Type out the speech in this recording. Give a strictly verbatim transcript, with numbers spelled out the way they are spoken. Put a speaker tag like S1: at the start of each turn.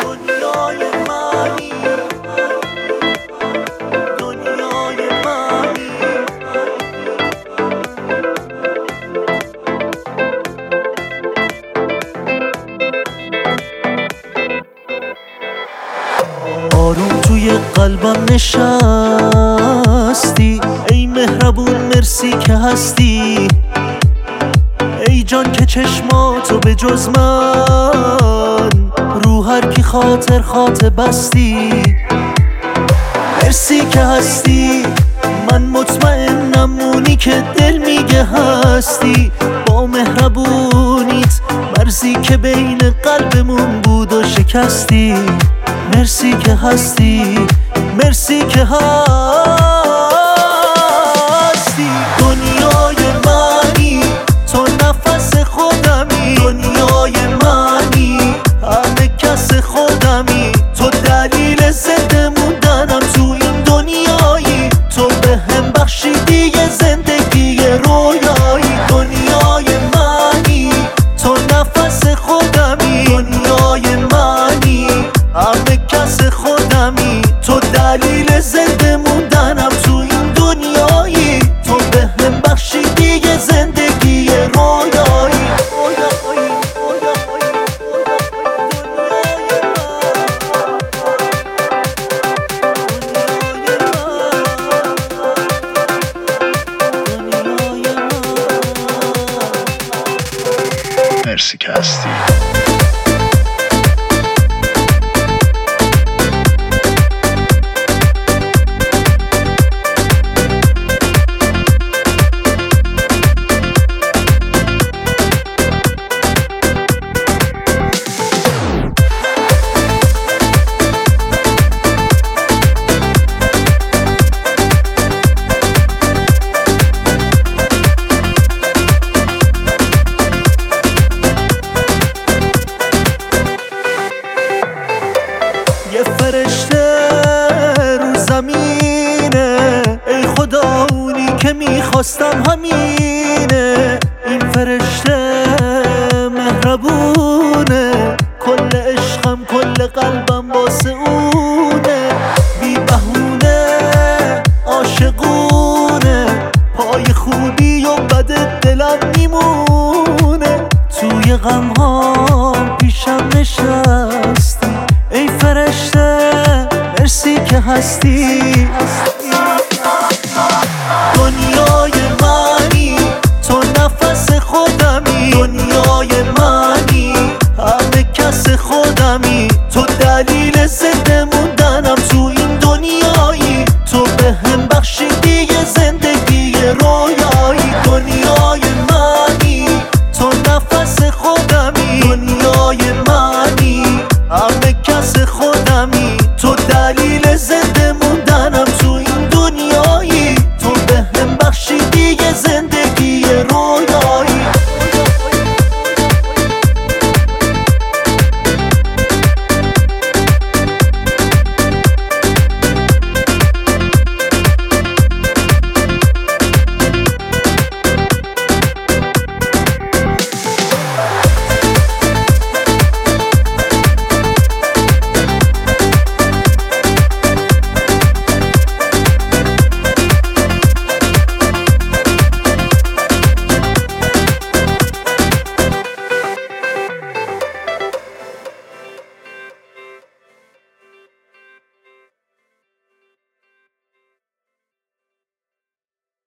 S1: دنیای منی، دنیای منی. آروم توی قلبم نشستی، ای مهربون مرسی که هستی. ای جان که چشماتو به جز من رو هر کی خاطر خاطر بستی. مرسی که هستی، من مطمئنم اونی که دل میگه هستی. با مهربونیت مرزی که بین قلبمون بود و شکستی. مرسی که هستی، مرسی که هستی. دنیای منی، تو نفس خودمی. دنیای منی، همه کس خودمی. تو دلیل زنده موندنم تو این دنیایی. تو به هم بخشیدی یه زندگی رویایی. دنیای منی، تو نفس خودمی. دنیای منی، همه کس خودمی. تو دلیل زنده موندنم تو این دنیایی. تو به هم بخشیدی یه زندگی رویایی.
S2: مرسی که هستی.
S1: یه فرشته رو زمینه، ای خدا اونی که میخواستم همینه. این فرشته مهربونه، کل عشقم کل قلبم واسه اونه. بی بهونه عاشقونه، پای خوبی و بد دلم میمونه. توی غمهام پیشم نشستی، ای فرشته مرسی که هستی.